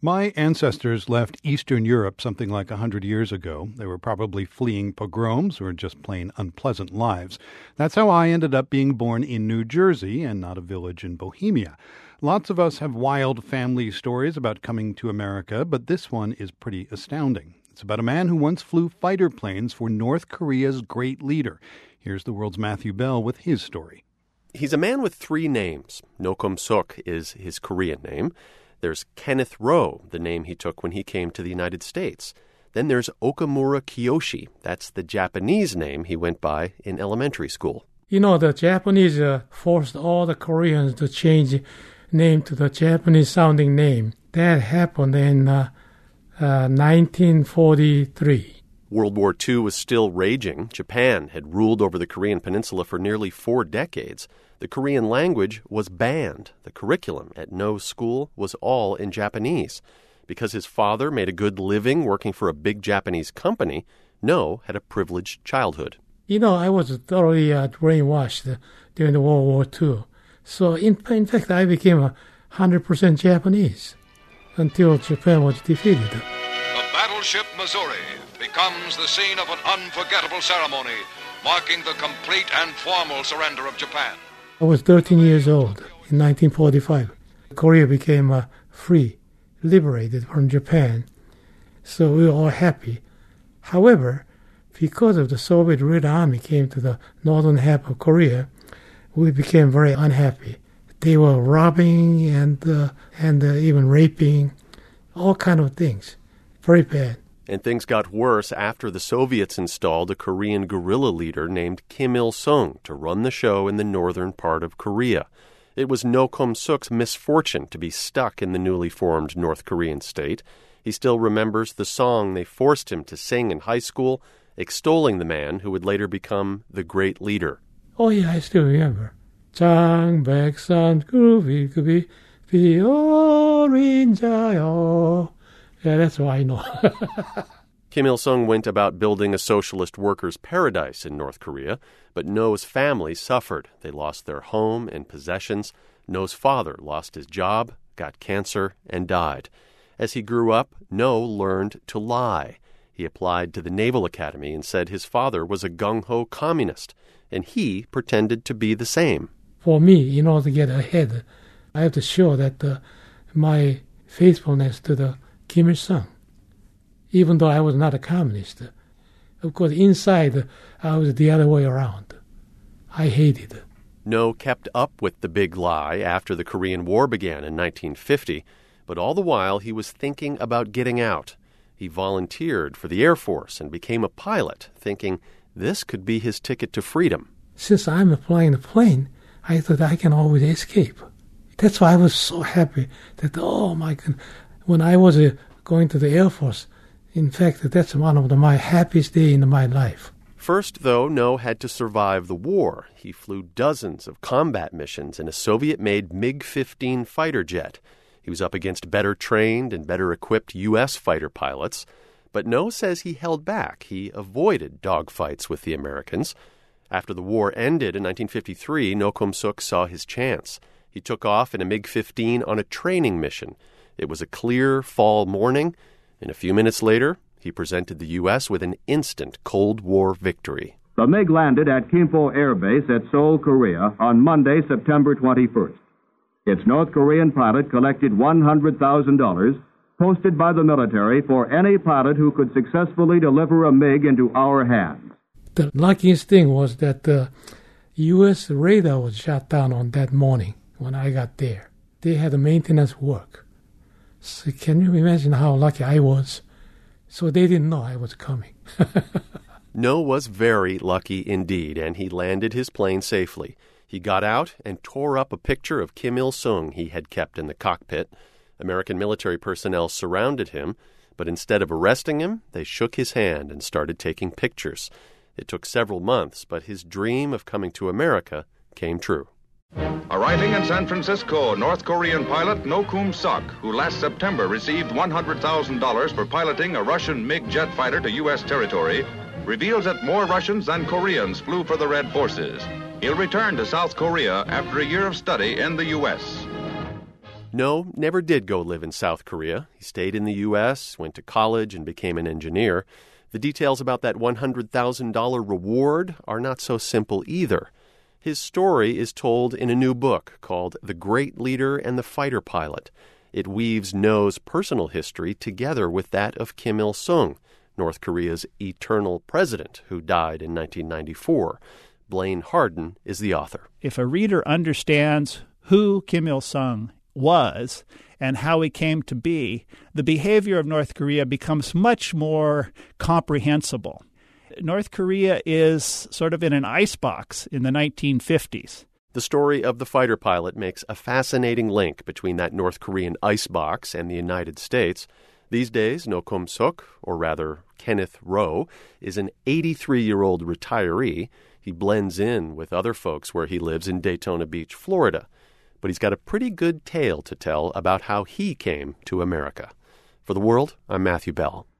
My ancestors left Eastern Europe something like 100 years ago. They were probably fleeing pogroms or just plain unpleasant lives. That's how I ended up being born in New Jersey and not a village in Bohemia. Lots of us have wild family stories about coming to America, but this one is pretty astounding. It's about a man who once flew fighter planes for North Korea's great leader. Here's the world's Matthew Bell with his story. He's a man with three names. Nokum-sok is his Korean name. There's Kenneth Rowe, the name he took when he came to the United States. Then there's Okamura Kiyoshi. That's the Japanese name he went by in elementary school. You know, the Japanese forced all the Koreans to change name to the Japanese-sounding name. That happened in 1943. World War II was still raging. Japan had ruled over the Korean peninsula for nearly 4 decades. The Korean language was banned. The curriculum at No's school was all in Japanese. Because his father made a good living working for a big Japanese company, No had a privileged childhood. You know, I was thoroughly brainwashed during the World War II. So, in fact, I became 100% Japanese until Japan was defeated. The battleship Missouri becomes the scene of an unforgettable ceremony marking the complete and formal surrender of Japan. I was 13 years old in 1945. Korea became free, liberated from Japan. So we were all happy. However, because of the Soviet Red Army came to the northern half of Korea, we became very unhappy. They were robbing and even raping, all kind of things. Very bad. And things got worse after the Soviets installed a Korean guerrilla leader named Kim Il-sung to run the show in the northern part of Korea. It was Nokum-sok's misfortune to be stuck in the newly formed North Korean state. He still remembers the song they forced him to sing in high school, extolling the man who would later become the great leader. Oh, yeah, I still remember. 장백산 구비구비 비어린자요. Yeah, that's what I know. Kim Il-sung went about building a socialist workers' paradise in North Korea, but No's family suffered. They lost their home and possessions. No's father lost his job, got cancer, and died. As he grew up, No learned to lie. He applied to the Naval Academy and said his father was a gung-ho communist, and he pretended to be the same. For me, in order to get ahead, I have to show that my faithfulness to the Kim Il-sung, even though I was not a communist. Of course, inside, I was the other way around. I hated. No kept up with the big lie after the Korean War began in 1950, but all the while he was thinking about getting out. He volunteered for the Air Force and became a pilot, thinking this could be his ticket to freedom. Since I'm flying the plane, I thought I can always escape. That's why I was so happy that, oh my God, when I was going to the Air Force, in fact, that's one of my happiest days in my life. First, though, No had to survive the war. He flew dozens of combat missions in a Soviet-made MiG-15 fighter jet. He was up against better-trained and better-equipped U.S. fighter pilots. But No says he held back. He avoided dogfights with the Americans. After the war ended in 1953, Nokum-sok saw his chance. He took off in a MiG-15 on a training mission. It was a clear fall morning, and a few minutes later, he presented the U.S. with an instant Cold War victory. The MiG landed at Kimpo Air Base at Seoul, Korea on Monday, September 21st. Its North Korean pilot collected $100,000 posted by the military for any pilot who could successfully deliver a MiG into our hands. The luckiest thing was that the U.S. radar was shut down on that morning when I got there. They had maintenance work. So can you imagine how lucky I was? So they didn't know I was coming. No was very lucky indeed, and he landed his plane safely. He got out and tore up a picture of Kim Il-sung he had kept in the cockpit. American military personnel surrounded him, but instead of arresting him, they shook his hand and started taking pictures. It took several months, but his dream of coming to America came true. Arriving in San Francisco, North Korean pilot Nokum-sok, who last September received $100,000 for piloting a Russian MiG jet fighter to U.S. territory, reveals that more Russians than Koreans flew for the Red Forces. He'll return to South Korea after a year of study in the U.S. No, never did go live in South Korea. He stayed in the U.S., went to college, and became an engineer. The details about that $100,000 reward are not so simple either. His story is told in a new book called The Great Leader and the Fighter Pilot. It weaves No's personal history together with that of Kim Il-sung, North Korea's eternal president who died in 1994. Blaine Harden is the author. If a reader understands who Kim Il-sung was and how he came to be, the behavior of North Korea becomes much more comprehensible. North Korea is sort of in an icebox in the 1950s. The story of the fighter pilot makes a fascinating link between that North Korean icebox and the United States. These days, No Kum-sok, or rather Kenneth Rowe, is an 83-year-old retiree. He blends in with other folks where he lives in Daytona Beach, Florida. But he's got a pretty good tale to tell about how he came to America. For The World, I'm Matthew Bell.